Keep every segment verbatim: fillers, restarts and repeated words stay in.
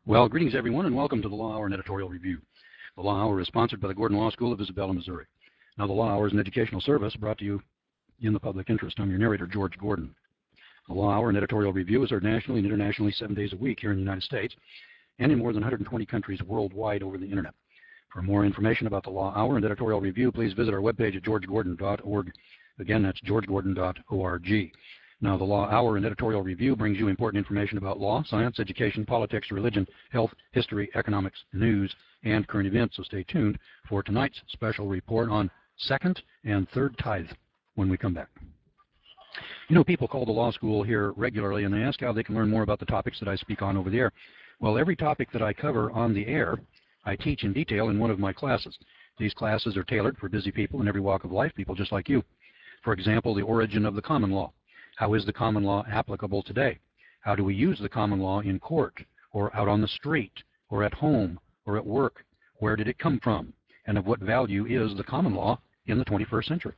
Well, greetings everyone, and welcome to the Law Hour and Editorial Review. The Law Hour is sponsored by the Gordon Law School of Isabella, Missouri. Now, the Law Hour is an educational service brought to you in the public interest. I'm your narrator, George Gordon. The Law Hour and Editorial Review is heard nationally and internationally seven days a week here in the United States and in more than one hundred twenty countries worldwide over the internet. For more information about the Law Hour and Editorial Review, please visit our webpage at george gordon dot org. Again, that's george gordon dot org. Now, the Law Hour and Editorial Review brings you important information about law, science, education, politics, religion, health, history, economics, news, and current events. So stay tuned for tonight's special report on second and third tithe when we come back. You know, people call the law school here regularly and they ask how they can learn more about the topics that I speak on over the air. Well, every topic that I cover on the air, I teach in detail in one of my classes. These classes are tailored for busy people in every walk of life, people just like you. For example, the origin of the common law. How is the common law applicable today? How do we use the common law in court, or out on the street, or at home, or at work? Where did it come from? And of what value is the common law in the twenty-first century?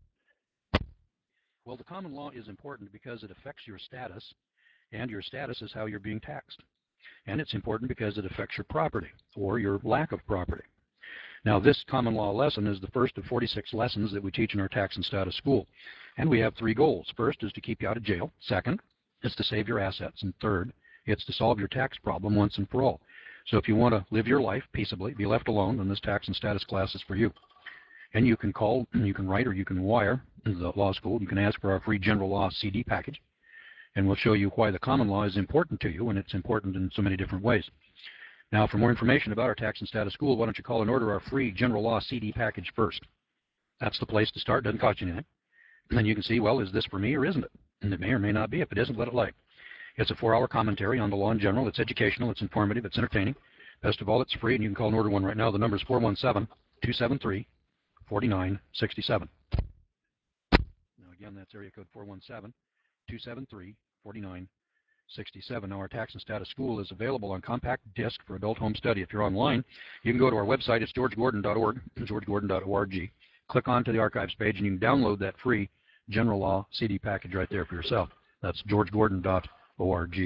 Well, the common law is important because it affects your status, and your status is how you're being taxed. And it's important because it affects your property, or your lack of property. Now, this common law lesson is the first of forty-six lessons that we teach in our tax and status school. And we have three goals. First is to keep you out of jail. Second, it's to save your assets. And third, it's to solve your tax problem once and for all. So if you want to live your life peaceably, be left alone, then this tax and status class is for you. And you can call, you can write, or you can wire the law school. You can ask for our free general law C D package. And we'll show you why the common law is important to you, and it's important in so many different ways. Now, for more information about our tax and status school, why don't you call and order our free general law C D package first? That's the place to start. Doesn't cost you anything. And then you can see, well, is this for me or isn't it? And it may or may not be. If it isn't, let it lie. It's a four-hour commentary on the law in general. It's educational. It's informative. It's entertaining. Best of all, it's free, and you can call and order one right now. The number is four one seven, two seven three, four nine six seven. Now, again, that's area code four one seven, two seven three, four nine six seven. Now, our tax and status school is available on compact disc for adult home study. If you're online, you can go to our website. It's george gordon dot org, george gordon dot org. Click onto the archives page, and you can download that free general law C D package right there for yourself. That's george gordon dot org.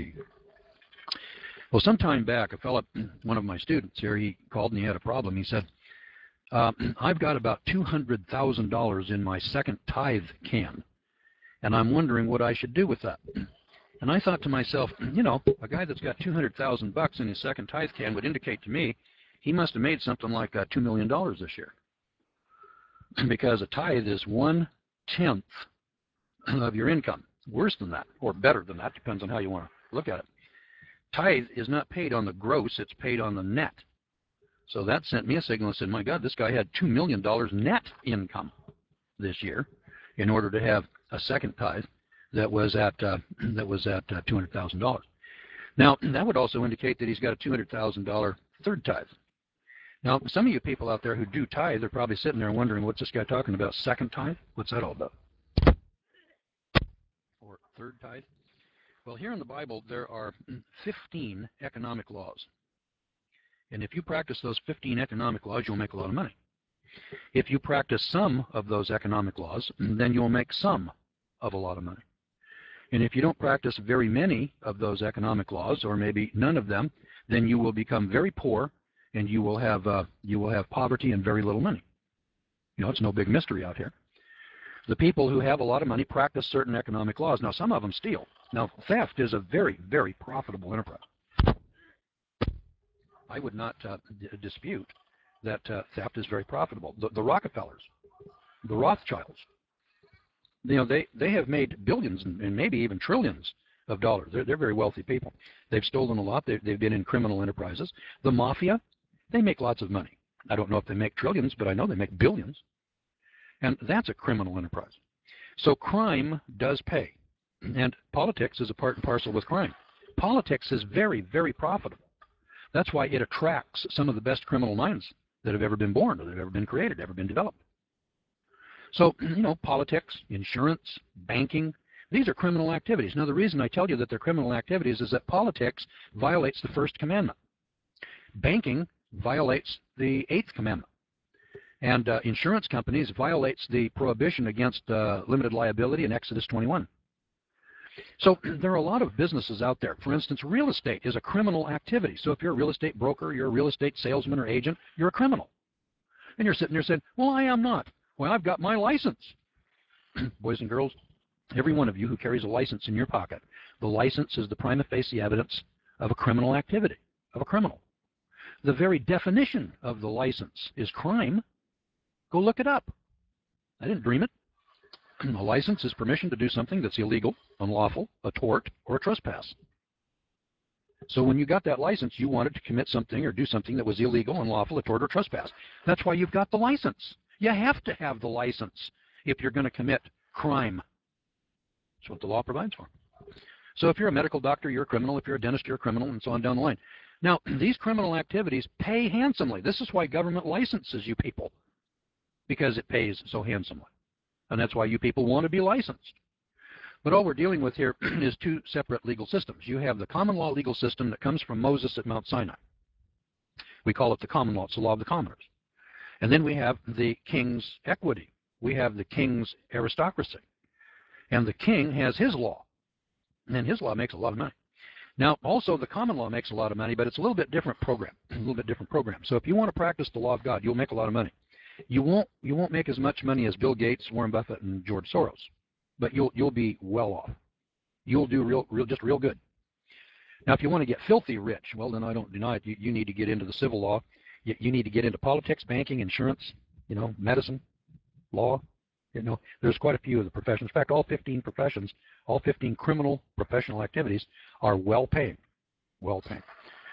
Well, some time back, a fellow, one of my students here, he called and he had a problem. He said, uh, I've got about two hundred thousand dollars in my second tithe can, and I'm wondering what I should do with that. And I thought to myself, you know, a guy that's got two hundred thousand bucks in his second tithe can would indicate to me he must have made something like uh, two million dollars this year. Because a tithe is one-tenth of your income. Worse than that, or better than that, depends on how you want to look at it. Tithe is not paid on the gross, it's paid on the net. So that sent me a signal and said, my God, this guy had two million dollars net income this year in order to have a second tithe that was at, uh, that was at uh, two hundred thousand dollars. Now, that would also indicate that he's got a two hundred thousand dollar third tithe. Now, some of you people out there who do tithe are probably sitting there wondering, what's this guy talking about? Second tithe? What's that all about? Or third tithe? Well, here in the Bible, there are fifteen economic laws. And if you practice those fifteen economic laws, you'll make a lot of money. If you practice some of those economic laws, then you'll make some of a lot of money. And if you don't practice very many of those economic laws, or maybe none of them, then you will become very poor, and you will have uh, you will have poverty and very little money. You know, it's no big mystery out here. The people who have a lot of money practice certain economic laws. Now, some of them steal. Now, theft is a very, very profitable enterprise. I would not uh, dispute that uh, theft is very profitable. The, the Rockefellers, the Rothschilds, you know, they, they have made billions and, and maybe even trillions of dollars. They're, they're very wealthy people. They've stolen a lot. They've, they've been in criminal enterprises. The mafia, they make lots of money. I don't know if they make trillions, but I know they make billions. And that's a criminal enterprise. So crime does pay. And politics is a part and parcel with crime. Politics is very, very profitable. That's why it attracts some of the best criminal minds that have ever been born, or that have ever been created, ever been developed. So, you know, politics, insurance, banking, these are criminal activities. Now, the reason I tell you that they're criminal activities is that politics violates the first commandment. Banking violates the eighth commandment. And uh, insurance companies violates the prohibition against uh, limited liability in Exodus twenty-one. So there are a lot of businesses out there. For instance, real estate is a criminal activity. So if you're a real estate broker, you're a real estate salesman or agent, you're a criminal. And you're sitting there saying, well, I am not. Well, I've got my license. Boys and girls, every one of you who carries a license in your pocket, the license is the prima facie evidence of a criminal activity, of a criminal. The very definition of the license is crime. Go look it up. I didn't dream it. A license is permission to do something that's illegal, unlawful, a tort, or a trespass. So when you got that license, you wanted to commit something or do something that was illegal, unlawful, a tort, or trespass. That's why you've got the license. You have to have the license if you're going to commit crime. That's what the law provides for. So if you're a medical doctor, you're a criminal. If you're a dentist, you're a criminal, and so on down the line. Now, these criminal activities pay handsomely. This is why government licenses you people, because it pays so handsomely. And that's why you people want to be licensed. But all we're dealing with here is two separate legal systems. You have the common law legal system that comes from Moses at Mount Sinai. We call it the common law. It's the law of the commoners. And then we have the king's equity. We have the king's aristocracy. And the king has his law. And his law makes a lot of money. Now, also, the common law makes a lot of money, but it's a little bit different program, a little bit different program. So if you want to practice the law of God, you'll make a lot of money. You won't, you won't make as much money as Bill Gates, Warren Buffett, and George Soros, but you'll, you'll be well off. You'll do real, real, just real good. Now, if you want to get filthy rich, well, then I don't deny it. You, you need to get into the civil law. You, you need to get into politics, banking, insurance, you know, medicine, law. You know, there's quite a few of the professions. In fact, all fifteen professions, all fifteen criminal professional activities are well-paying, well-paying.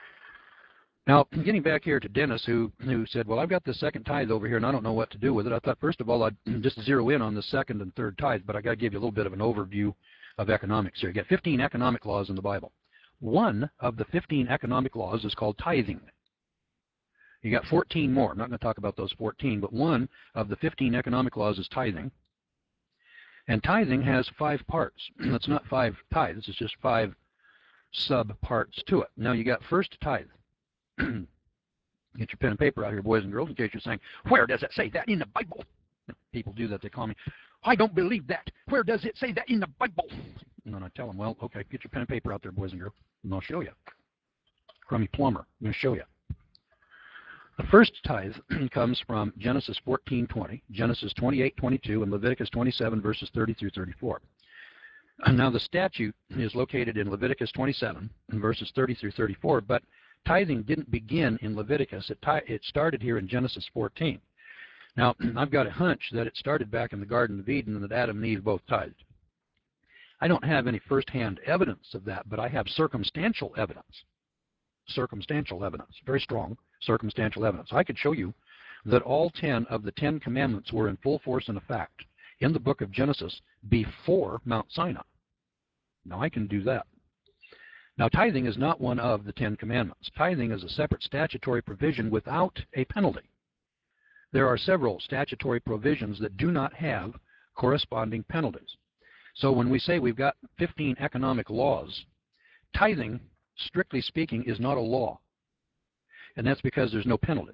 Now, getting back here to Dennis, who, who said, well, I've got the second tithe over here, and I don't know what to do with it. I thought, first of all, I'd just zero in on the second and third tithe, but I got to give you a little bit of an overview of economics here. You got fifteen economic laws in the Bible. One of the fifteen economic laws is called tithing. You got fourteen more. I'm not going to talk about those fourteen, but one of the fifteen economic laws is tithing. And tithing has five parts. It's not five tithes, it's just five sub-parts to it. Now you got first tithe. Get your pen and paper out here, boys and girls, in case you're saying, where does it say that in the Bible? People do that. They call me, I don't believe that. Where does it say that in the Bible? And then I tell them, well, okay, get your pen and paper out there, boys and girls, and I'll show you. Crummy plumber, I'm going to show you. The first tithe comes from Genesis fourteen twenty, Genesis twenty-eight twenty-two, and Leviticus twenty-seven, verses thirty through thirty-four. Now, the statute is located in Leviticus twenty-seven, verses thirty through thirty-four, but tithing didn't begin in Leviticus. It, it started here in Genesis fourteen. Now, I've got a hunch that it started back in the Garden of Eden and that Adam and Eve both tithed. I don't have any first-hand evidence of that, but I have circumstantial evidence. Circumstantial evidence, very strong circumstantial evidence. I could show you that all ten of the Ten Commandments were in full force and effect in the book of Genesis before Mount Sinai. Now, I can do that. Now, tithing is not one of the Ten Commandments. Tithing is a separate statutory provision without a penalty. There are several statutory provisions that do not have corresponding penalties. So when we say we've got fifteen economic laws, tithing, strictly speaking, is not a law. And that's because there's no penalty.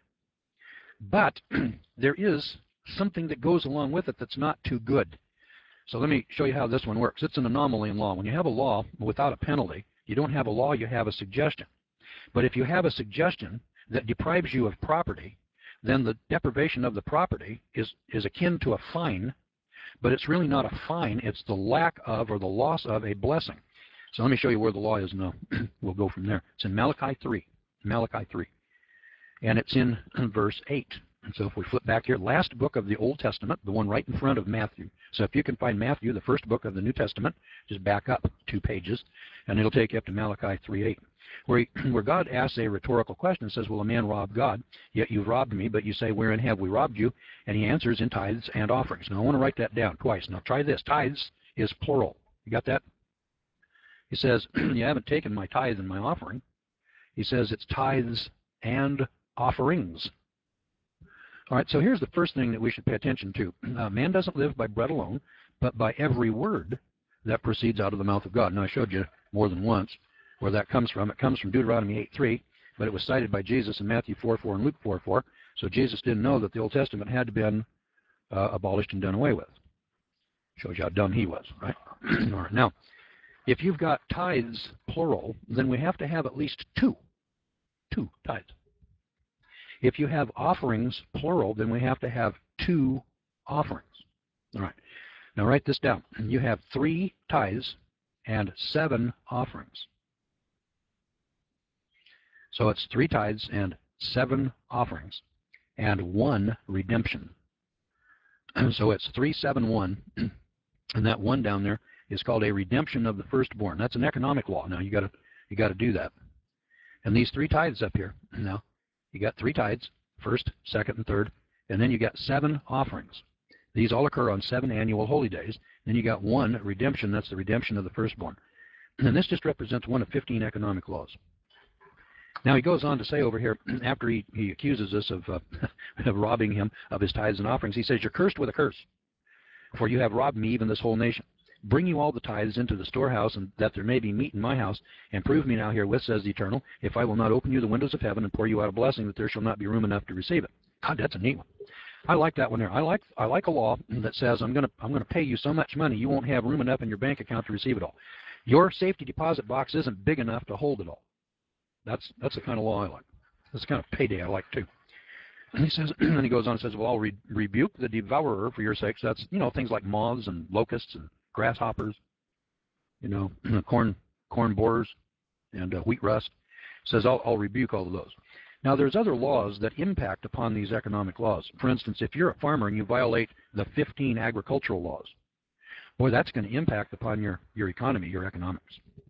But there is something that goes along with it that's not too good. So let me show you how this one works. It's an anomaly in law. When you have a law without a penalty, you don't have a law, you have a suggestion. But if you have a suggestion that deprives you of property, then the deprivation of the property is, is akin to a fine, but it's really not a fine, it's the lack of or the loss of a blessing. So let me show you where the law is now. We'll go from there. It's in Malachi three. Malachi three. And it's in verse eight. And so if we flip back here, last book of the Old Testament, the one right in front of Matthew. So if you can find Matthew, the first book of the New Testament, just back up two pages, and it'll take you up to Malachi three eight, where, he, where God asks a rhetorical question and says, will a man rob God? Yet you've robbed me, but you say, wherein have we robbed you? And he answers, in tithes and offerings. Now I want to write that down twice. Now try this. Tithes is plural. You got that? He says, you haven't taken my tithe and my offering. He says it's tithes and offerings. All right, so here's the first thing that we should pay attention to. Uh, man doesn't live by bread alone, but by every word that proceeds out of the mouth of God. Now, I showed you more than once where that comes from. It comes from Deuteronomy eight three, but it was cited by Jesus in Matthew four four and Luke four four. So Jesus didn't know that the Old Testament had to be uh, abolished and done away with. Shows you how dumb he was, right? All right, now, If you've got tithes, plural, then we have to have at least two, two tithes. If you have offerings, plural, then we have to have two offerings. All right. Now write this down. You have three tithes and seven offerings. So it's three tithes and seven offerings and one redemption. So it's three, seven, one, and that one down there is called a redemption of the firstborn. That's an economic law. Now you got to you got to do that. And these three tithes up here. Now you got three tithes, first, second, and third, and then you got seven offerings. These all occur on seven annual holy days. Then you got one redemption. That's the redemption of the firstborn. And this just represents one of fifteen economic laws. Now he goes on to say over here, after he, he accuses us of, uh, of robbing him of his tithes and offerings, he says, "You're cursed with a curse, for you have robbed me, even this whole nation. Bring you all the tithes into the storehouse, and that there may be meat in my house, and prove me now herewith, says the Eternal, if I will not open you the windows of heaven and pour you out a blessing, that there shall not be room enough to receive it." God, that's a neat one. I like that one there. I like I like a law that says I'm gonna I'm gonna pay you so much money you won't have room enough in your bank account to receive it all. Your safety deposit box isn't big enough to hold it all. That's that's the kind of law I like. That's the kind of payday I like too. And he says, and he goes on and says, "Well, I'll re rebuke the devourer for your sakes." That's, you know, things like moths and locusts and grasshoppers, you know, corn corn borers and uh, wheat rust. He says, I'll, I'll rebuke all of those. Now, there's other laws that impact upon these economic laws. For instance, if you're a farmer and you violate the fifteen agricultural laws, boy, that's going to impact upon your, your economy, your economics.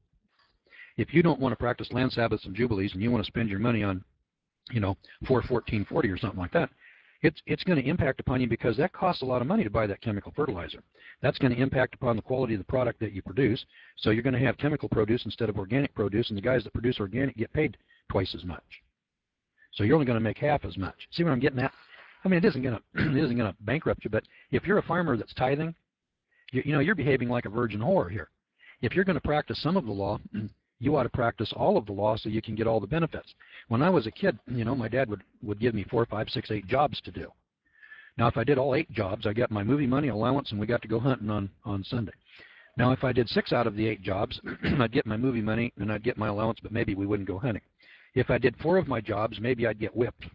If you don't want to practice land Sabbaths and Jubilees and you want to spend your money on, you know, four fourteen forty or something like that, it's, it's going to impact upon you because that costs a lot of money to buy that chemical fertilizer. That's going to impact upon the quality of the product that you produce. So you're going to have chemical produce instead of organic produce, and the guys that produce organic get paid twice as much. So you're only going to make half as much. See what I'm getting at? I mean, it isn't going to it isn't going to bankrupt you, but if you're a farmer that's tithing, you, you know, you're behaving like a virgin whore here. If you're going to practice some of the law, you ought to practice all of the law so you can get all the benefits. When I was a kid, you know, my dad would, would give me four, five, six, eight jobs to do. Now, if I did all eight jobs, I got my movie money, allowance, and we got to go hunting on, on Sunday. Now, if I did six out of the eight jobs, I'd get my movie money and I'd get my allowance, but maybe we wouldn't go hunting. If I did four of my jobs, maybe I'd get whipped.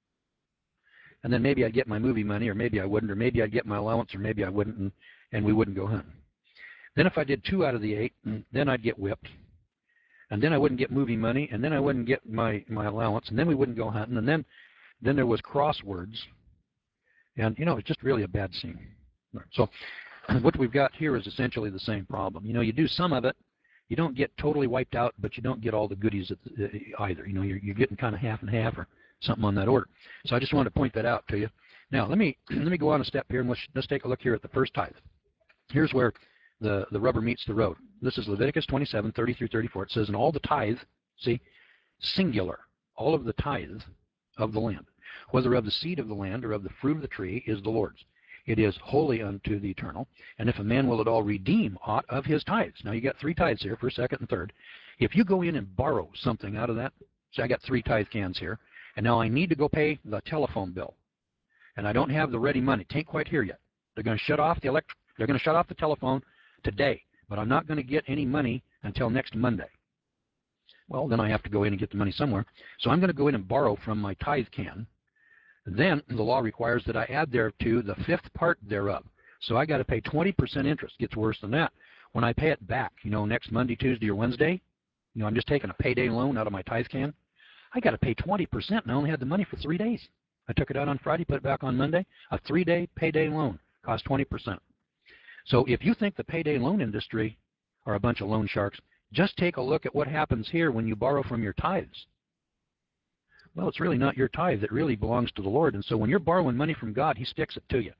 And then maybe I'd get my movie money, or maybe I wouldn't, or maybe I'd get my allowance, or maybe I wouldn't, and, and we wouldn't go hunting. Then if I did two out of the eight, then I'd get whipped. And then I wouldn't get movie money, and then I wouldn't get my, my allowance, and then we wouldn't go hunting, and then, then there was crosswords. And, you know, it's just really a bad scene. So what we've got here is essentially the same problem. You know, you do some of it, you don't get totally wiped out, but you don't get all the goodies either. You know, you're, you're getting kind of half and half or something on that order. So I just wanted to point that out to you. Now, let me, let me go on a step here, and let's, let's take a look here at the first tithe. Here's where the, the rubber meets the road. This is Leviticus twenty-seven, thirty through thirty-four. It says, "And all the tithe," see, singular, all of the tithe of the land, whether of the seed of the land or of the fruit of the tree, is the Lord's. It is holy unto the Eternal. And if a man will at all redeem aught of his tithes." Now you got three tithes here, first, second, and third. If you go in and borrow something out of that, say I got three tithe cans here, and now I need to go pay the telephone bill, and I don't have the ready money. It ain't quite here yet. They're going to shut off the elect. They're going to shut off the telephone today, but I'm not going to get any money until next Monday. Well, then I have to go in and get the money somewhere. So I'm going to go in and borrow from my tithe can. Then the law requires that I add thereto the fifth part thereof. So I got to pay twenty percent interest. It gets worse than that. When I pay it back, you know, next Monday, Tuesday, or Wednesday, you know, I'm just taking a payday loan out of my tithe can. I got to pay twenty percent, and I only had the money for three days. I took it out on Friday, put it back on Monday. A three-day payday loan cost twenty percent. So if you think the payday loan industry are a bunch of loan sharks, just take a look at what happens here when you borrow from your tithes. Well, it's really not your tithe. It really belongs to the Lord. And so when you're borrowing money from God, He sticks it to you.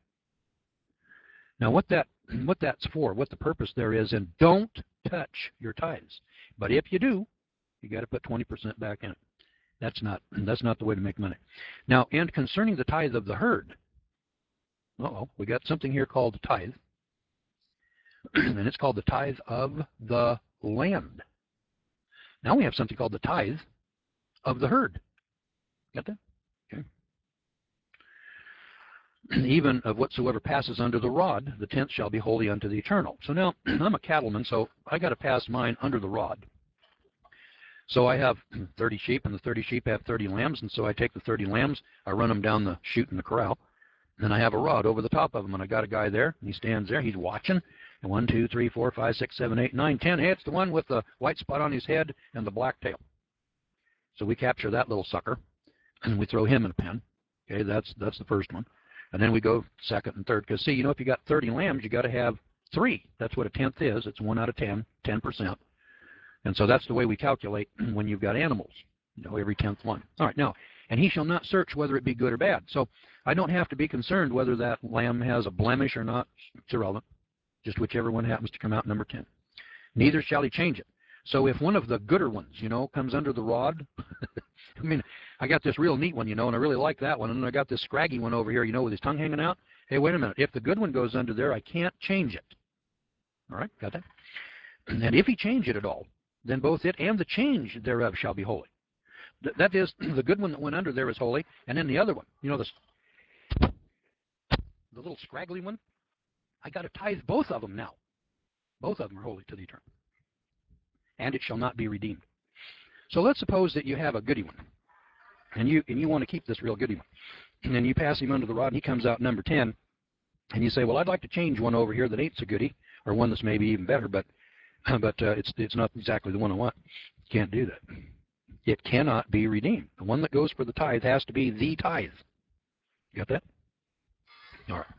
Now, what that what that's for, what the purpose there is, and don't touch your tithes. But if you do, you got to put twenty percent back in it. That's not that's not the way to make money. Now, and concerning the tithe of the herd, uh-oh, we got something here called the tithe, and it's called the tithe of the land. Now we have something called the tithe of the herd. Got that? Okay. even of whatsoever passes under the rod, the tenth shall be holy unto the eternal. So now, I'm a cattleman, so I got to pass mine under the rod. So I have thirty sheep, and the thirty sheep have thirty lambs, and so I take the thirty lambs, I run them down the chute in the corral, and I have a rod over the top of them, and I got a guy there, and he stands there, he's watching, and one, two, three, four, five, six, seven, eight, nine, ten, hey, it's the one with the white spot on his head and the black tail. So we capture that little sucker, and we throw him in a pen. Okay, that's that's the first one. And then we go second and third, because see, you know, if you got thirty lambs, you got to have three. That's what a tenth is. It's one out of ten, ten percent. And so that's the way we calculate when you've got animals, you know, every tenth one. All right, now, and he shall not search whether it be good or bad. So I don't have to be concerned whether that lamb has a blemish or not. It's irrelevant. Just whichever one happens to come out number ten. Neither shall he change it. So if one of the gooder ones, you know, comes under the rod, I mean, I got this real neat one, you know, and I really like that one. And then I got this scraggy one over here, you know, with his tongue hanging out. Hey, wait a minute. If the good one goes under there, I can't change it. All right, got that? And if he change it at all, then both it and the change thereof shall be holy. Th that is, the good one that went under there is holy, and then the other one, you know, this, the little scraggly one, I got to tithe both of them now. Both of them are holy to the eternal. And it shall not be redeemed. So let's suppose that you have a goody one, and you and you want to keep this real goody one, and then you pass him under the rod, and he comes out number ten, and you say, well, I'd like to change one over here that ain't so goody, or one that's maybe even better, but but uh, it's it's not exactly the one I want. Can't do that. It cannot be redeemed. The one that goes for the tithe has to be the tithe. You got that? All right.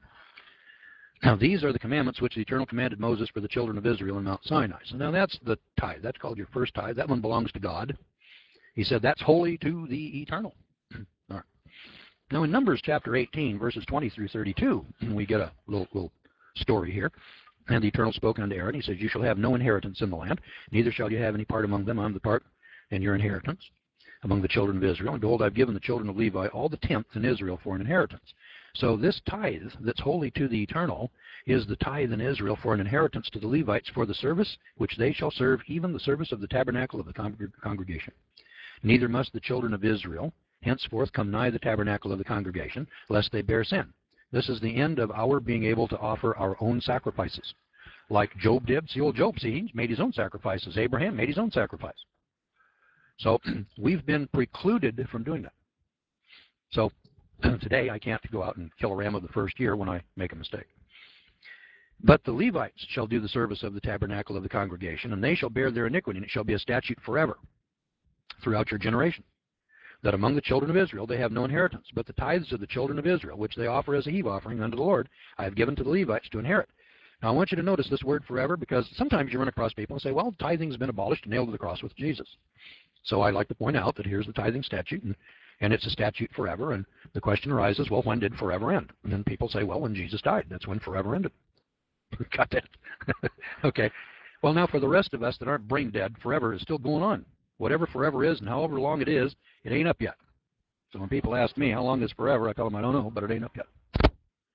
Now, these are the commandments which the Eternal commanded Moses for the children of Israel in Mount Sinai. So now that's the tithe. That's called your first tithe. That one belongs to God. He said that's holy to the Eternal. All right. Now, in Numbers chapter eighteen, verses twenty through thirty-two, we get a little, little story here. And the Eternal spoke unto Aaron. He says, you shall have no inheritance in the land, neither shall you have any part among them. I'm the part in your inheritance among the children of Israel. And behold, I've given the children of Levi all the tenth in Israel for an inheritance. So this tithe that's holy to the Eternal is the tithe in Israel for an inheritance to the Levites for the service which they shall serve, even the service of the tabernacle of the congregation. Neither must the children of Israel henceforth come nigh the tabernacle of the congregation, lest they bear sin. This is the end of our being able to offer our own sacrifices. Like Job did. See, old Job, see, he made his own sacrifices. Abraham made his own sacrifice. So we've been precluded from doing that. So today I can't go out and kill a ram of the first year when I make a mistake. But the Levites shall do the service of the tabernacle of the congregation, and they shall bear their iniquity, and it shall be a statute forever throughout your generation, that among the children of Israel they have no inheritance, but the tithes of the children of Israel, which they offer as a heave offering unto the Lord, I have given to the Levites to inherit. Now I want you to notice this word forever, because sometimes you run across people and say, well, tithing's been abolished and nailed to the cross with Jesus. So I like to point out that here's the tithing statute, and, and it's a statute forever, and the question arises, well, when did forever end? And then people say, well, when Jesus died, that's when forever ended. Got that? Okay. Well, now for the rest of us that aren't brain dead, forever is still going on. Whatever forever is and however long it is, it ain't up yet. So when people ask me how long is forever, I tell them I don't know, but it ain't up yet.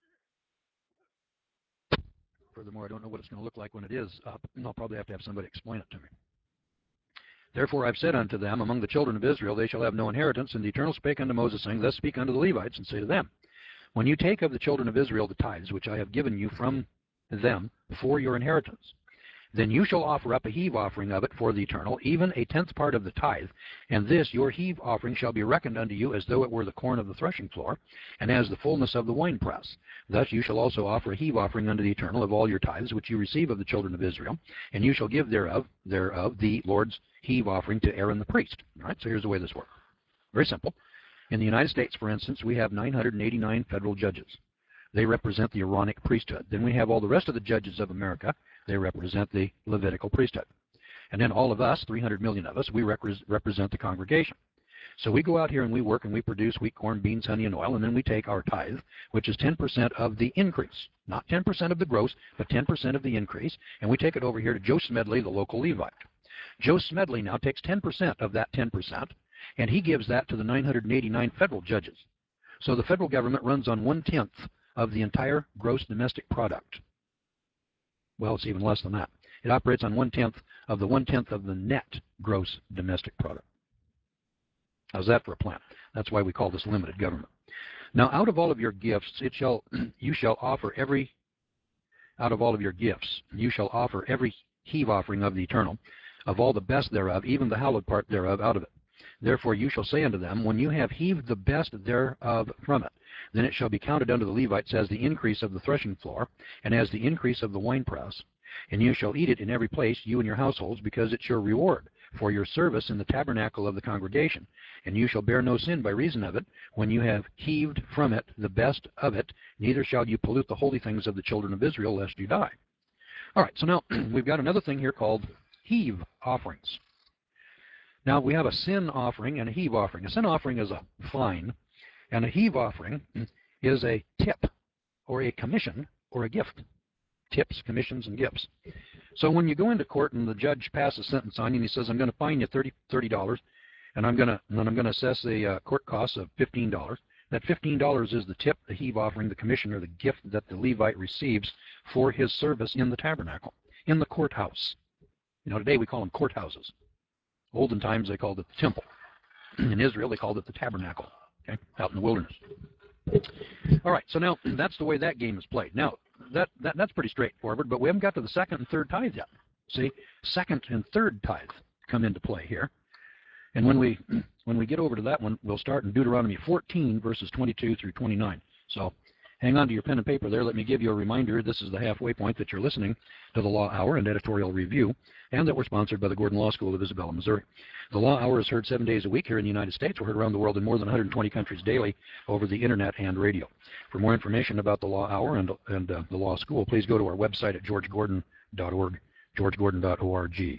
Furthermore, I don't know what it's going to look like when it is up, and I'll probably have to have somebody explain it to me. Therefore I've said unto them, among the children of Israel they shall have no inheritance. And the Eternal spake unto Moses, saying, thus speak unto the Levites, and say to them, when you take of the children of Israel the tithes, which I have given you from them for your inheritance, then you shall offer up a heave offering of it for the Eternal, even a tenth part of the tithe. And this your heave offering shall be reckoned unto you as though it were the corn of the threshing floor, and as the fullness of the winepress. Thus you shall also offer a heave offering unto the Eternal of all your tithes, which you receive of the children of Israel, and you shall give thereof, thereof the Lord's heave offering to Aaron the priest. All right, so here's the way this works. Very simple. In the United States, for instance, we have nine hundred eighty-nine federal judges. They represent the Aaronic priesthood. Then we have all the rest of the judges of America. They represent the Levitical priesthood. And then all of us, three hundred million of us, we repre represent the congregation. So we go out here and we work and we produce wheat, corn, beans, honey, and oil, and then we take our tithe, which is ten percent of the increase. Not ten percent of the gross, but ten percent of the increase, and we take it over here to Joe Smedley, the local Levite. Joe Smedley now takes ten percent of that ten percent, and he gives that to the nine hundred eighty-nine federal judges. So the federal government runs on one-tenth of the entire gross domestic product. Well, it's even less than that. It operates on one-tenth of the one-tenth of the net gross domestic product. How's that for a plan? That's why we call this limited government. Now out of all of your gifts, it shall you shall offer every out of all of your gifts, you shall offer every heave offering of the eternal, of all the best thereof, even the hallowed part thereof out of it. Therefore you shall say unto them, when you have heaved the best thereof from it, then it shall be counted unto the Levites as the increase of the threshing floor, and as the increase of the winepress. And you shall eat it in every place, you and your households, because it's your reward for your service in the tabernacle of the congregation. And you shall bear no sin by reason of it, when you have heaved from it the best of it, neither shall you pollute the holy things of the children of Israel, lest you die. All right, so now we've got another thing here called heave offerings. Now we have a sin offering and a heave offering. A sin offering is a fine, and a heave offering is a tip or a commission or a gift. Tips, commissions, and gifts. So when you go into court and the judge passes sentence on you and he says, I'm going to fine you thirty dollars, and I'm going to and I'm going to assess the uh, court costs of fifteen dollars. That fifteen dollars is the tip, the heave offering, the commission, or the gift that the Levite receives for his service in the tabernacle, in the courthouse. You know, today we call them courthouses. Olden times they called it the temple. In Israel they called it the tabernacle, okay, out in the wilderness. All right, so now that's the way that game is played. Now, that, that that's pretty straightforward, but we haven't got to the second and third tithe yet. See, second and third tithe come into play here. And when we when we get over to that one, we'll start in Deuteronomy fourteen, verses twenty-two through twenty-nine. So hang on to your pen and paper there. Let me give you a reminder. This is the halfway point that you're listening to the Law Hour and Editorial Review, and that we're sponsored by the Gordon Law School of Isabella, Missouri. The Law Hour is heard seven days a week here in the United States. We're heard around the world in more than one hundred twenty countries daily over the Internet and radio. For more information about the Law Hour and, and uh, the Law School, please go to our website at george gordon dot org, george gordon dot org.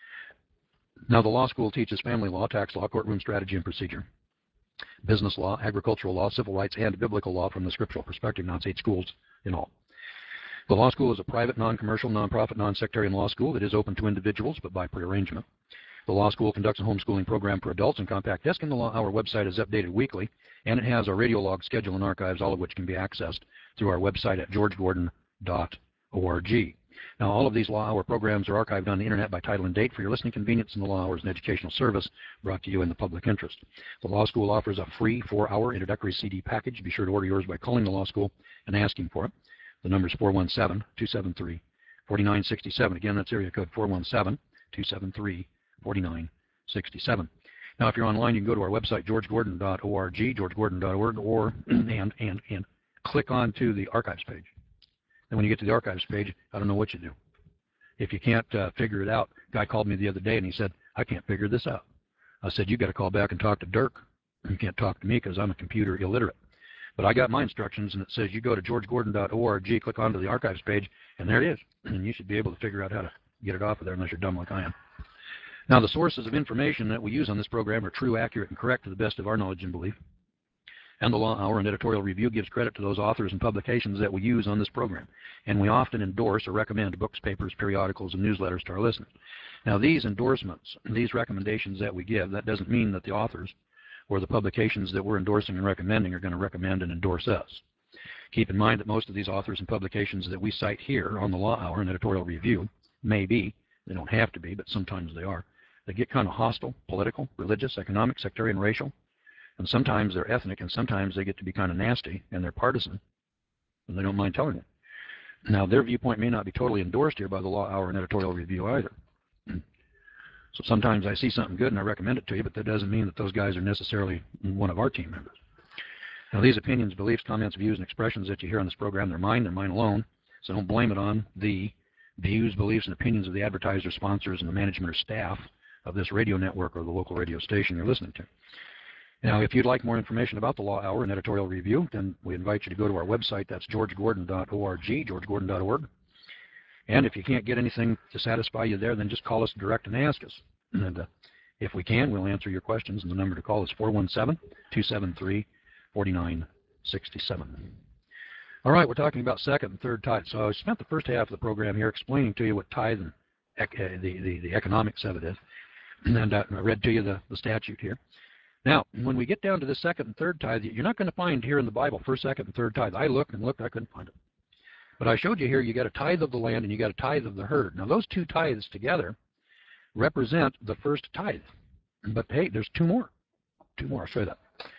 Now, the law school teaches family law, tax law, courtroom strategy and procedure, business law, agricultural law, civil rights, and biblical law from the scriptural perspective. Now, it's eight schools in all. The law school is a private, non-commercial, non-profit, non-sectarian law school that is open to individuals, but by prearrangement. The law school conducts a homeschooling program for adults and compact disc, and the Law Hour website is updated weekly, and it has a radio log schedule and archives, all of which can be accessed through our website at george gordon dot org. Now, all of these Law Hour programs are archived on the Internet by title and date for your listening convenience, and the Law Hour is an educational service brought to you in the public interest. The Law School offers a free four-hour introductory C D package. Be sure to order yours by calling the Law School and asking for it. The number is four one seven, two seven three, four nine six seven. Again, that's area code four one seven, two seven three, four nine six seven. Now, if you're online, you can go to our website, george gordon dot org, george gordon dot org, or and, and, and click on to the archives page. And when you get to the archives page, I don't know what you do. If you can't uh, figure it out, a guy called me the other day and he said, I can't figure this out. I said, you got to call back and talk to Dirk. You can't talk to me because I'm a computer illiterate. But I got my instructions, and it says you go to george gordon dot org, click onto the archives page, and there it is. And you should be able to figure out how to get it off of there unless you're dumb like I am. Now, the sources of information that we use on this program are true, accurate, and correct to the best of our knowledge and belief. And the Law Hour and Editorial Review gives credit to those authors and publications that we use on this program. And we often endorse or recommend books, papers, periodicals, and newsletters to our listeners. Now, these endorsements, these recommendations that we give, that doesn't mean that the authors or the publications that we're endorsing and recommending are going to recommend and endorse us. Keep in mind that most of these authors and publications that we cite here on the Law Hour and Editorial Review may be, they don't have to be, but sometimes they are, they get kind of hostile, political, religious, economic, sectarian, racial. And sometimes they're ethnic, and sometimes they get to be kind of nasty, and they're partisan, and they don't mind telling it. Now, their viewpoint may not be totally endorsed here by the Law Hour and Editorial Review either. So sometimes I see something good and I recommend it to you, but that doesn't mean that those guys are necessarily one of our team members. Now, these opinions, beliefs, comments, views, and expressions that you hear on this program, they're mine, they're mine alone, so don't blame it on the views, beliefs, and opinions of the advertisers, sponsors, and the management or staff of this radio network or the local radio station you're listening to. Now, if you'd like more information about the Law Hour and Editorial Review, then we invite you to go to our website. That's george gordon dot org, george gordon dot org. And if you can't get anything to satisfy you there, then just call us direct and ask us. And uh, if we can, we'll answer your questions. And the number to call is four one seven, two seven three, four nine six seven. All right, we're talking about second and third tithe. So I spent the first half of the program here explaining to you what tithe and ec uh, the, the, the economics of it is. And uh, I read to you the, the statute here. Now, when we get down to the second and third tithe, you're not going to find here in the Bible first, second, and third tithe. I looked and looked, I couldn't find it. But I showed you here, you got a tithe of the land and you got a tithe of the herd. Now, those two tithes together represent the first tithe. But hey, there's two more. Two more, I'll show you that.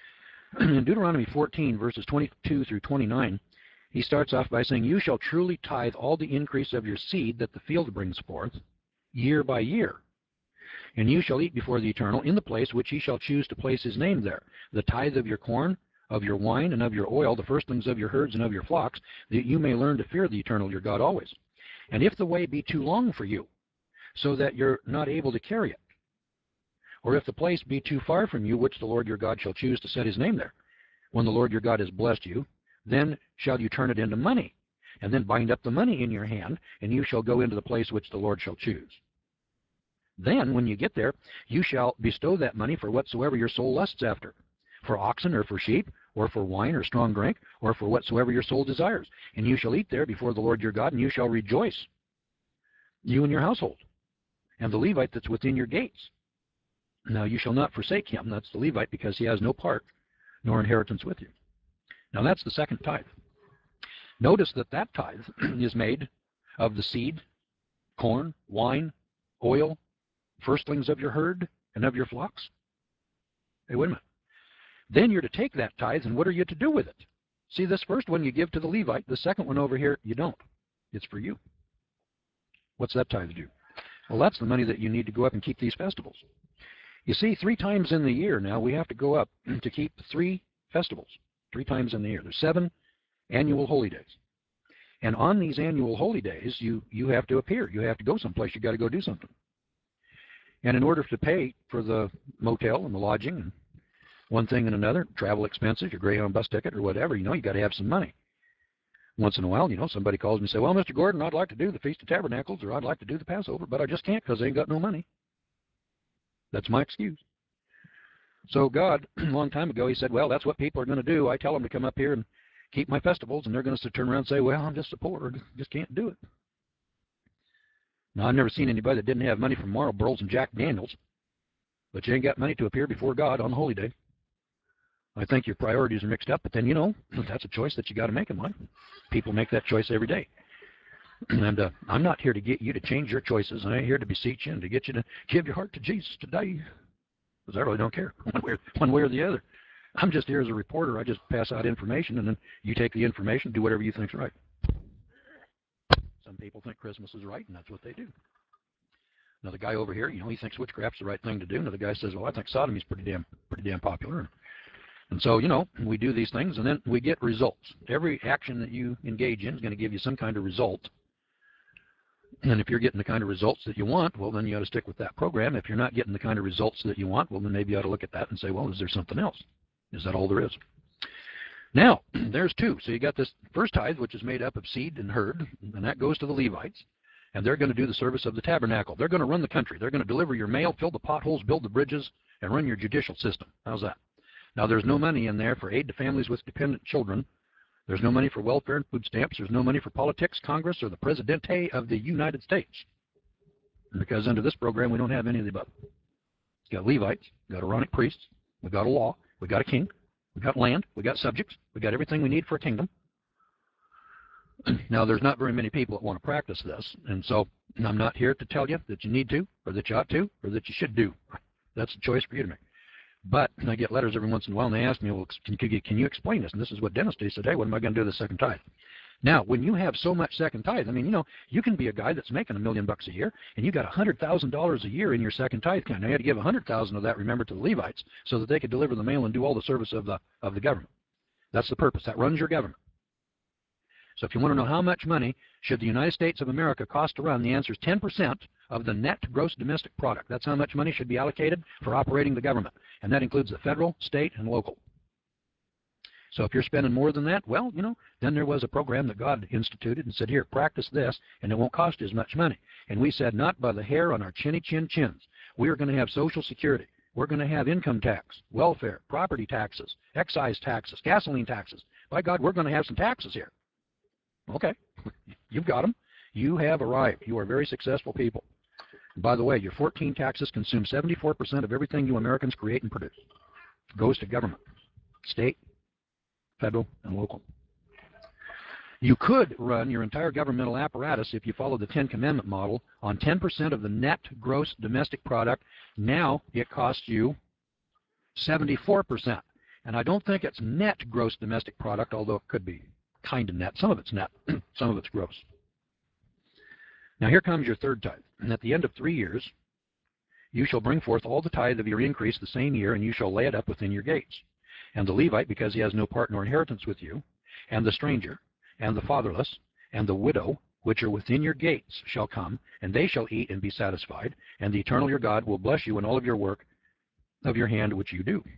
In Deuteronomy fourteen, verses twenty-two through twenty-nine, he starts off by saying, "You shall truly tithe all the increase of your seed that the field brings forth, year by year. And you shall eat before the Eternal in the place which he shall choose to place his name there. The tithe of your corn, of your wine, and of your oil, the firstlings of your herds and of your flocks, that you may learn to fear the Eternal your God always. And if the way be too long for you, so that you're not able to carry it, or if the place be too far from you, which the Lord your God shall choose to set his name there, when the Lord your God has blessed you, then shall you turn it into money, and then bind up the money in your hand, and you shall go into the place which the Lord shall choose. Then, when you get there, you shall bestow that money for whatsoever your soul lusts after, for oxen or for sheep, or for wine or strong drink, or for whatsoever your soul desires. And you shall eat there before the Lord your God, and you shall rejoice, you and your household, and the Levite that's within your gates. Now you shall not forsake him," that's the Levite, "because he has no part nor inheritance with you." Now that's the second tithe. Notice that that tithe is made of the seed, corn, wine, oil, firstlings of your herd, and of your flocks. Hey, wait a minute. Then you're to take that tithe, and what are you to do with it? See, this first one you give to the Levite. The second one over here, you don't. It's for you. What's that tithe do? Well, that's the money that you need to go up and keep these festivals. You see, three times in the year now we have to go up to keep three festivals, three times in the year. There's seven annual holy days. And on these annual holy days, you, you have to appear. You have to go someplace. You've got to go do something. And in order to pay for the motel and the lodging and one thing and another, travel expenses, your Greyhound bus ticket or whatever, you know, you got to have some money. Once in a while, you know, somebody calls me and says, "Well, Mister Gordon, I'd like to do the Feast of Tabernacles, or I'd like to do the Passover, but I just can't because I ain't got no money." That's my excuse. So God, a long time ago, he said, well, that's what people are going to do. I tell them to come up here and keep my festivals, and they're going to turn around and say, well, I'm just a poor, just can't do it. Now, I've never seen anybody that didn't have money from Marlboros and Jack Daniels, but you ain't got money to appear before God on Holy Day. I think your priorities are mixed up, but then, you know, that's a choice that you got to make in life. People make that choice every day. And uh, I'm not here to get you to change your choices. I'm here to beseech you and to get you to give your heart to Jesus today. Because I really don't care one way, or, one way or the other. I'm just here as a reporter. I just pass out information, and then you take the information, do whatever you think's right. Some people think Christmas is right, and that's what they do. Another guy over here, you know, he thinks witchcraft's the right thing to do. Another guy says, well, I think sodomy's pretty damn, pretty damn popular. And so, you know, we do these things, and then we get results. Every action that you engage in is going to give you some kind of result. And if you're getting the kind of results that you want, well, then you ought to stick with that program. If you're not getting the kind of results that you want, well, then maybe you ought to look at that and say, well, is there something else? Is that all there is? Now, there's two. So you got this first tithe, which is made up of seed and herd, and that goes to the Levites. And they're going to do the service of the tabernacle. They're going to run the country. They're going to deliver your mail, fill the potholes, build the bridges, and run your judicial system. How's that? Now, there's no money in there for aid to families with dependent children. There's no money for welfare and food stamps. There's no money for politics, Congress, or the Presidente of the United States. Because under this program, we don't have any of the above. We've got Levites, we've got Aaronic priests, we've got a law, we've got a king, we've got land, we've got subjects, we've got everything we need for a kingdom. Now, there's not very many people that want to practice this, and so I'm not here to tell you that you need to, or that you ought to, or that you should do. That's a choice for you to make. But I get letters every once in a while, and they ask me, well, can, can you explain this? And this is what Dennis did. He said, hey, what am I going to do with the second tithe? Now, when you have so much second tithe, I mean, you know, you can be a guy that's making a million bucks a year, and you got one hundred thousand dollars a year in your second tithe account. Now, you had to give one hundred thousand dollars of that, remember, to the Levites, so that they could deliver the mail and do all the service of the, of the government. That's the purpose. That runs your government. So if you want to know how much money should the United States of America cost to run, the answer is ten percent of the net gross domestic product. That's how much money should be allocated for operating the government. And that includes the federal, state, and local. So if you're spending more than that, well, you know, then there was a program that God instituted and said, here, practice this, and it won't cost you as much money. And we said, not by the hair on our chinny chin chins. We are going to have Social Security. We're going to have income tax, welfare, property taxes, excise taxes, gasoline taxes. By God, we're going to have some taxes here. Okay, you've got them. You have arrived. You are very successful people. And by the way, your fourteen taxes consume seventy-four percent of everything you Americans create and produce. It goes to government, state, federal, and local. You could run your entire governmental apparatus, if you follow the Ten Commandment model, on ten percent of the net gross domestic product. Now it costs you seventy-four percent. And I don't think it's net gross domestic product, although it could be kind of net. Some of it's net, some of it's gross. Now here comes your third tithe. And at the end of three years, you shall bring forth all the tithe of your increase the same year, and you shall lay it up within your gates. And the Levite, because he has no part nor inheritance with you, and the stranger, and the fatherless, and the widow, which are within your gates, shall come, and they shall eat and be satisfied, and the Eternal your God will bless you in all of your work of your hand which you do.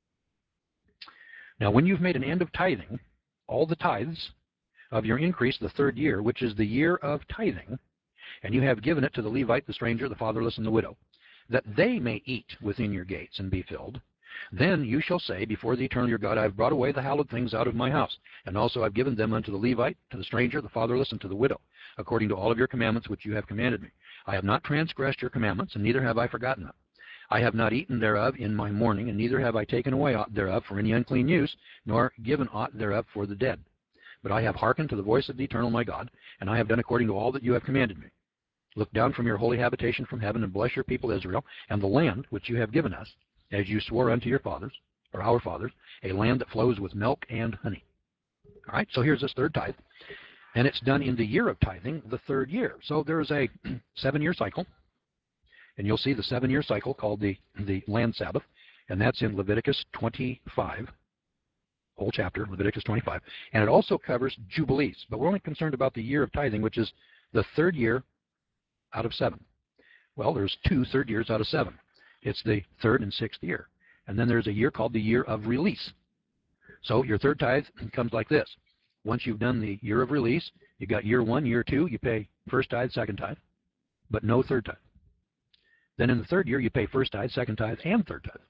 Now when you've made an end of tithing, all the tithes of your increase the third year, which is the year of tithing, and you have given it to the Levite, the stranger, the fatherless, and the widow, that they may eat within your gates and be filled, then you shall say before the Eternal your God, I have brought away the hallowed things out of my house, and also I've given them unto the Levite, to the stranger, the fatherless, and to the widow, according to all of your commandments which you have commanded me. I have not transgressed your commandments, and neither have I forgotten them. I have not eaten thereof in my mourning, and neither have I taken away aught thereof for any unclean use, nor given aught thereof for the dead. But I have hearkened to the voice of the Eternal my God, and I have done according to all that you have commanded me. Look down from your holy habitation from heaven, and bless your people Israel, and the land which you have given us, as you swore unto your fathers, or our fathers, a land that flows with milk and honey. All right, so here's this third tithe, and it's done in the year of tithing, the third year. So there is a seven-year cycle, and you'll see the seven-year cycle called the, the land Sabbath, and that's in Leviticus twenty-five, whole chapter, Leviticus twenty-five, and it also covers Jubilees, but we're only concerned about the year of tithing, which is the third year out of seven. Well, there's two third years out of seven. It's the third and sixth year. And then there's a year called the year of release. So your third tithe comes like this. Once you've done the year of release, you got year one, year two, you pay first tithe, second tithe, but no third tithe. Then in the third year, you pay first tithe, second tithe, and third tithe.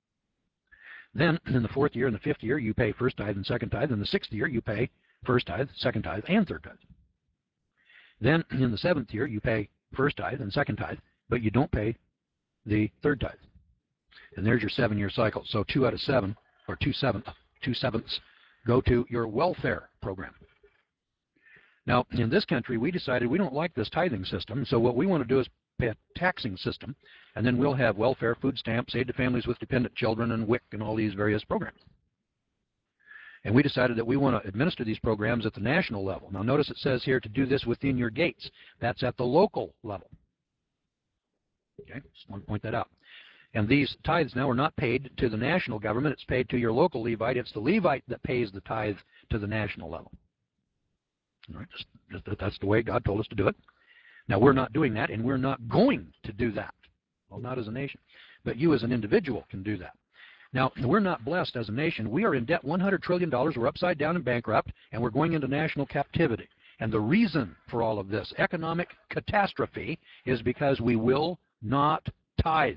Then in the fourth year and the fifth year, you pay first tithe and second tithe. In the sixth year, you pay first tithe, second tithe, and third tithe. Then in the seventh year, you pay first tithe and second tithe, but you don't pay the third tithe. And there's your seven-year cycle. So two out of seven, or two sevenths, two sevenths, go to your welfare program. Now, in this country, we decided we don't like this tithing system, so what we want to do is pay a taxing system, and then we'll have welfare, food stamps, aid to families with dependent children, and W I C, and all these various programs. And we decided that we want to administer these programs at the national level. Now, notice it says here to do this within your gates. That's at the local level. Okay, just want to point that out. And these tithes now are not paid to the national government. It's paid to your local Levite. It's the Levite that pays the tithe to the national level. All right, just, just, that's the way God told us to do it. Now, we're not doing that, and we're not going to do that. Well, not as a nation. But you as an individual can do that. Now, we're not blessed as a nation. We are in debt one hundred trillion dollars. We're upside down and bankrupt, and we're going into national captivity. And the reason for all of this economic catastrophe is because we will not tithe.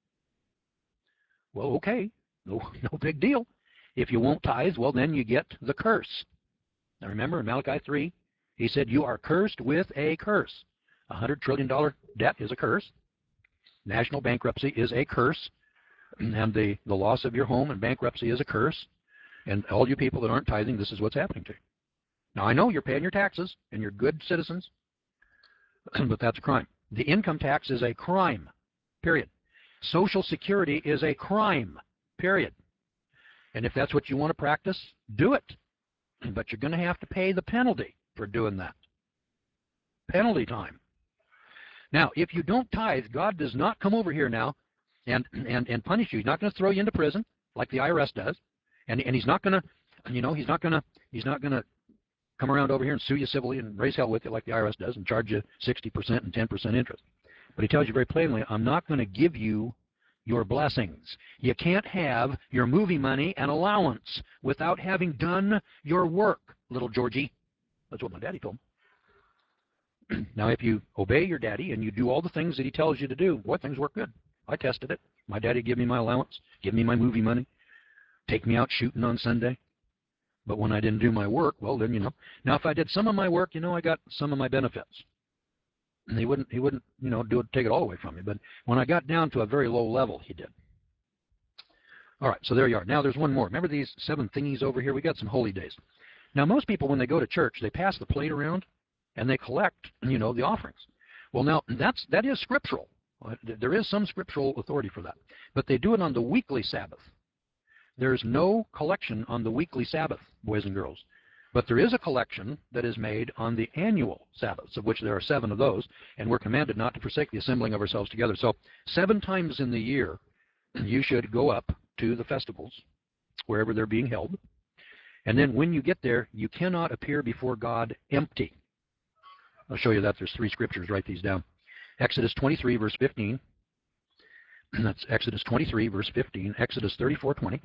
Well, okay, no, no big deal. If you won't tithe, well, then you get the curse. Now, remember in Malachi three, he said, you are cursed with a curse. A one hundred trillion dollars debt is a curse. National bankruptcy is a curse. And the, the loss of your home and bankruptcy is a curse. And all you people that aren't tithing, this is what's happening to you. Now, I know you're paying your taxes, and you're good citizens, but that's a crime. The income tax is a crime, period. Social Security is a crime, period. And if that's what you want to practice, do it. But you're going to have to pay the penalty for doing that. Penalty time. Now, if you don't tithe, God does not come over here now and, and, and punish you. He's not going to throw you into prison like the I R S does. And, and he's not going to, you know, he's not going to, he's not going to come around over here and sue you civilly and raise hell with you like the I R S does and charge you sixty percent and ten percent interest. But he tells you very plainly, I'm not going to give you your blessings. You can't have your movie money and allowance without having done your work, little Georgie. That's what my daddy told me. Now, if you obey your daddy and you do all the things that he tells you to do, boy, things work good. I tested it. My daddy give me my allowance, give me my movie money, take me out shooting on Sunday. But when I didn't do my work, well, then, you know. Now, if I did some of my work, you know, I got some of my benefits. And he wouldn't, he wouldn't, you know, do it, take it all away from me. But when I got down to a very low level, he did. All right, so there you are. Now there's one more. Remember these seven thingies over here? We got some holy days. Now, most people, when they go to church, they pass the plate around and they collect, you know, the offerings. Well, now, that's, that is scriptural. There is some scriptural authority for that. But they do it on the weekly Sabbath. there's no collection on the weekly Sabbath, boys and girls. But there is a collection that is made on the annual Sabbaths, of which there are seven of those, and we're commanded not to forsake the assembling of ourselves together. So seven times in the year, you should go up to the festivals, wherever they're being held. And then when you get there, you cannot appear before God empty. I'll show you that. There's three scriptures. Write these down. Exodus twenty-three, verse fifteen. That's Exodus twenty-three, verse fifteen. Exodus thirty-four, twenty.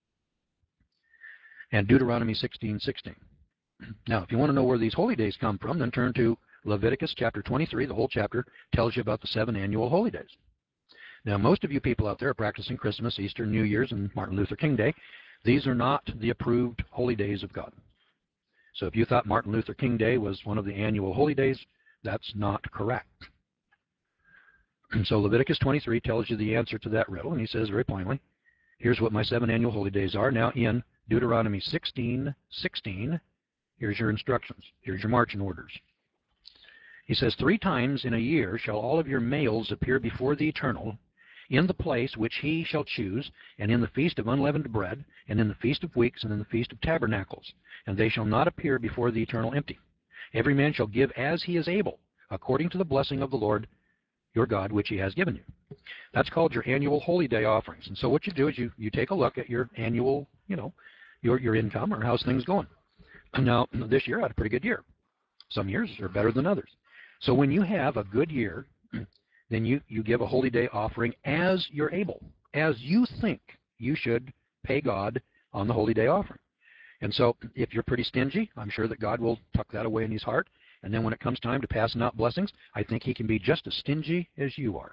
And Deuteronomy sixteen, sixteen. Now, if you want to know where these holy days come from, then turn to Leviticus chapter twenty-three. The whole chapter tells you about the seven annual holy days. Now, most of you people out there are practicing Christmas, Easter, New Year's, and Martin Luther King Day. These are not the approved holy days of God. So if you thought Martin Luther King Day was one of the annual holy days, that's not correct. And so Leviticus twenty-three tells you the answer to that riddle, and he says very plainly, here's what my seven annual holy days are. Now in Deuteronomy sixteen, sixteen, here's your instructions. Here's your marching orders. He says, three times in a year shall all of your males appear before the Eternal in the place which he shall choose, and in the feast of unleavened bread, and in the feast of weeks, and in the feast of tabernacles. And they shall not appear before the Eternal empty. Every man shall give as he is able, according to the blessing of the Lord your God, which he has given you. That's called your annual holy day offerings. And so what you do is you, you take a look at your annual, you know, your, your income or how's things going. Now, this year I had a pretty good year. Some years are better than others. So when you have a good year, then you, you give a holy day offering as you're able, as you think you should pay God on the holy day offering. And so if you're pretty stingy, I'm sure that God will tuck that away in his heart. And then when it comes time to passing out blessings, I think he can be just as stingy as you are.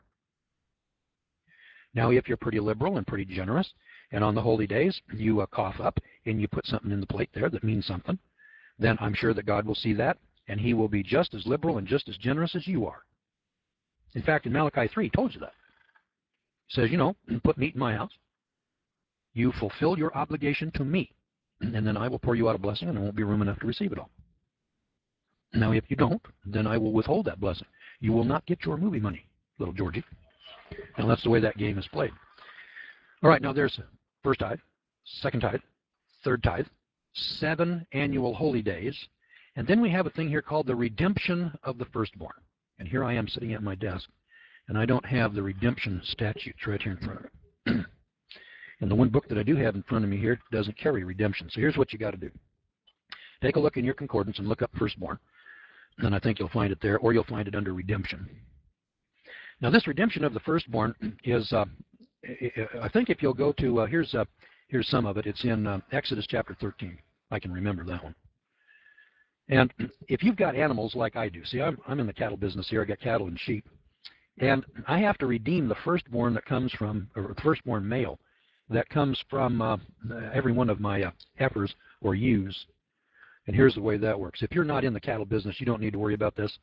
Now, if you're pretty liberal and pretty generous, and on the holy days you uh, cough up and you put something in the plate there that means something, then I'm sure that God will see that, and he will be just as liberal and just as generous as you are. In fact, in Malachi three, he told you that. He says, you know, put meat in my house. You fulfill your obligation to me, and then I will pour you out a blessing, and there won't be room enough to receive it all. Now, if you don't, then I will withhold that blessing. You will not get your movie money, little Georgie. Now, that's the way that game is played. All right, now there's first tithe, second tithe, third tithe, seven annual holy days, and then we have a thing here called the redemption of the firstborn. And here I am sitting at my desk, and I don't have the redemption statutes right here in front of me. And the one book that I do have in front of me here doesn't carry redemption. So here's what you got to do. Take a look in your concordance and look up firstborn. And I think you'll find it there, or you'll find it under redemption. Now this redemption of the firstborn is, uh, I think if you'll go to, uh, here's, uh, here's some of it. It's in uh, Exodus chapter thirteen. I can remember that one. And if you've got animals like I do, see, I'm, I'm in the cattle business here. I got cattle and sheep. And I have to redeem the firstborn that comes from, or the firstborn male that comes from uh, every one of my uh, heifers or ewes. And here's the way that works. If you're not in the cattle business, you don't need to worry about this.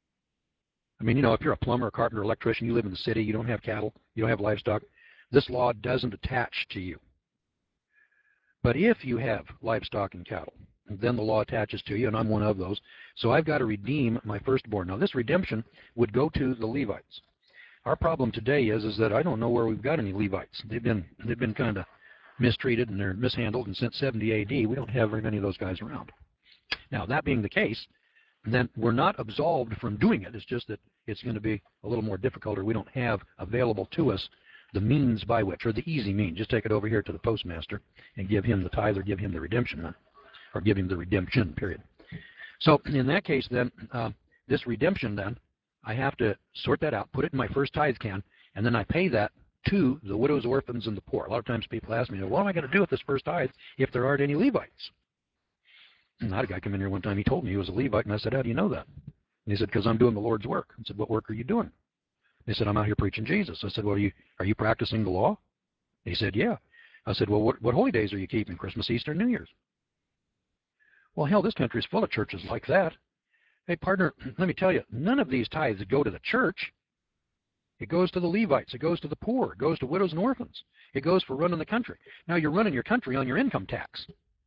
I mean, you know, if you're a plumber, a carpenter, electrician, you live in the city, you don't have cattle, you don't have livestock, this law doesn't attach to you. But if you have livestock and cattle, then the law attaches to you, and I'm one of those. So I've got to redeem my firstborn. Now, this redemption would go to the Levites. Our problem today is, is that I don't know where we've got any Levites. They've been, they've been kind of mistreated and they're mishandled, and since seventy A D, we don't have very many of those guys around. Now, that being the case, then we're not absolved from doing it. It's just that it's going to be a little more difficult, or we don't have available to us the means by which, or the easy means. Just take it over here to the postmaster and give him the tithe, or give him the redemption, then, or give him the redemption, period. So in that case, then, uh, this redemption, then, I have to sort that out, put it in my first tithe can, and then I pay that to the widows, orphans, and the poor. A lot of times people ask me, what am I going to do with this first tithe if there aren't any Levites? And I had a guy come in here one time, he told me he was a Levite, and I said, how do you know that? And he said, because I'm doing the Lord's work. I said, what work are you doing? He said, I'm out here preaching Jesus. I said, well, are you, are you practicing the law? He said, yeah. I said, well, what, what holy days are you keeping? Christmas, Easter, New Year's? Well, hell, this country is full of churches like that. Hey, partner, let me tell you, none of these tithes go to the church. It goes to the Levites. It goes to the poor. It goes to widows and orphans. It goes for running the country. Now, you're running your country on your income tax.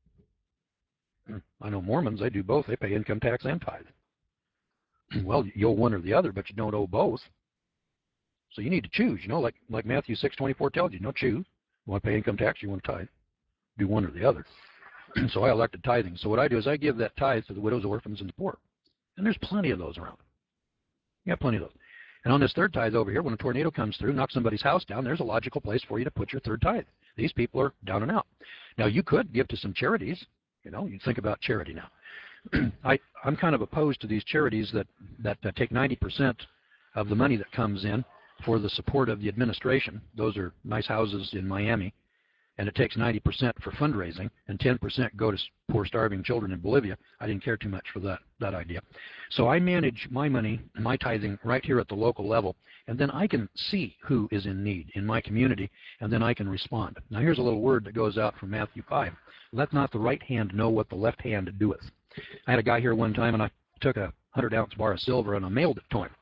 I know Mormons, they do both. They pay income tax and tithe. Well, you owe one or the other, but you don't owe both. So you need to choose, you know, like, like Matthew six twenty-four tells you, no, choose. You want to pay income tax, you want to tithe. do one or the other. So I elected tithing. So what I do is I give that tithe to the widows, orphans, and the poor. And there's plenty of those around. You got plenty of those. And on this third tithe over here, when a tornado comes through, knocks somebody's house down, there's a logical place for you to put your third tithe. These people are down and out. Now, you could give to some charities. You know, you think about charity now. I, I'm kind of opposed to these charities that, that uh, take ninety percent of the money that comes in for the support of the administration. Those are nice houses in Miami. And it takes ninety percent for fundraising, and ten percent go to poor, starving children in Bolivia. I didn't care too much for that, that idea. So I manage my money, my tithing, right here at the local level, and then I can see who is in need in my community, and then I can respond. Now here's a little word that goes out from Matthew five. Let not the right hand know what the left hand doeth. I had a guy here one time, and I took a hundred ounce bar of silver, and I mailed it to him.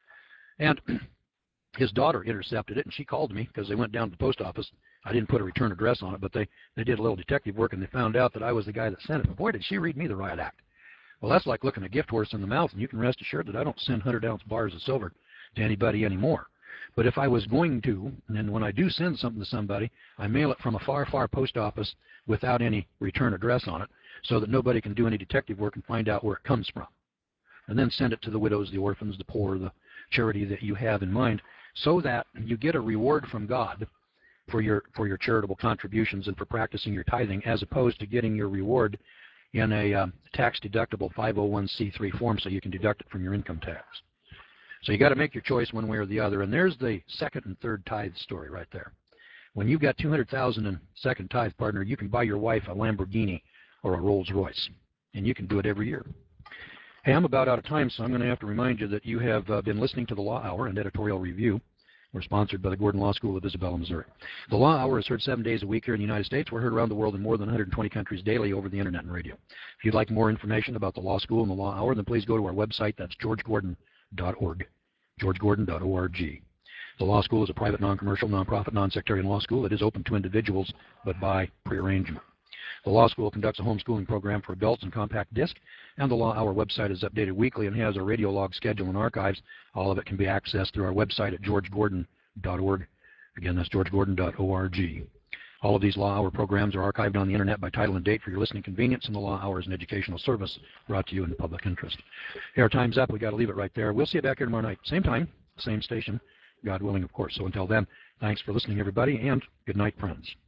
And his daughter intercepted it, and she called me because they went down to the post office. I didn't put a return address on it, but they, they did a little detective work, and they found out that I was the guy that sent it. But boy, did she read me the riot act. Well, that's like looking a gift horse in the mouth, and you can rest assured that I don't send hundred ounce bars of silver to anybody anymore. But if I was going to, and when I do send something to somebody, I mail it from a far, far post office without any return address on it, so that nobody can do any detective work and find out where it comes from. And then send it to the widows, the orphans, the poor, the charity that you have in mind, so that you get a reward from God for your for your charitable contributions and for practicing your tithing, as opposed to getting your reward in a um, tax-deductible five oh one c three form so you can deduct it from your income tax. So you got to make your choice one way or the other. And there's the second and third tithe story right there. When you've got two hundred thousand dollars in second tithe, partner, you can buy your wife a Lamborghini or a Rolls Royce, and you can do it every year. Hey, I'm about out of time, so I'm going to have to remind you that you have uh, been listening to the Law Hour and Editorial Review. We're sponsored by the Gordon Law School of Isabella, Missouri. The Law Hour is heard seven days a week here in the United States. We're heard around the world in more than one hundred twenty countries daily over the internet and radio. If you'd like more information about the Law School and the Law Hour, then please go to our website. That's george gordon dot org, george gordon dot org. The Law School is a private, non-commercial, non-profit, non-sectarian law school that is open to individuals, but by prearrangement. The Law School conducts a homeschooling program for adults in compact disc, and the Law Hour website is updated weekly and has a radio log schedule and archives. All of it can be accessed through our website at george gordon dot org. Again, that's george gordon dot org. All of these Law Hour programs are archived on the internet by title and date for your listening convenience, and the Law Hour is an educational service brought to you in the public interest. Hey, our time's up. We've got to leave it right there. We'll see you back here tomorrow night. Same time, same station, God willing, of course. So until then, thanks for listening, everybody, and good night, friends.